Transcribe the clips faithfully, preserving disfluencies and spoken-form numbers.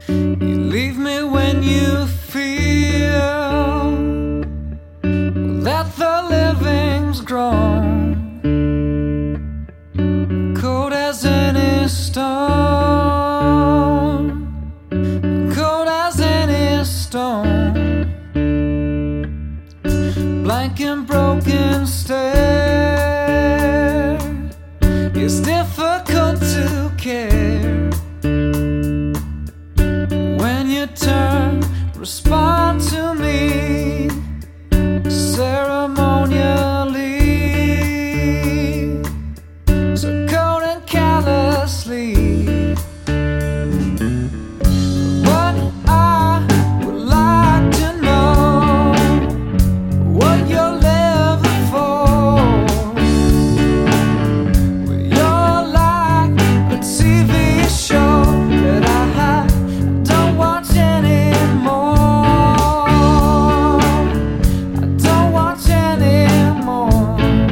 You leave me when you feel that the living's grown cold as any stone, cold as any stone, blank and broken stare. It's difficult to care when you turn, respond to me ceremonially, so cold and callously. What I would like to know what you're living for. Well, you're like a T V show that I don't watch anymore. I don't watch anymore.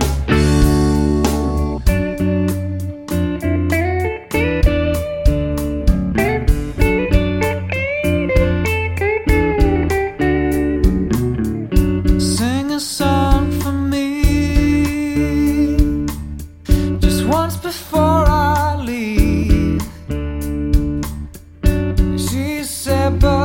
Sing a song for me just once before I leave. She said, but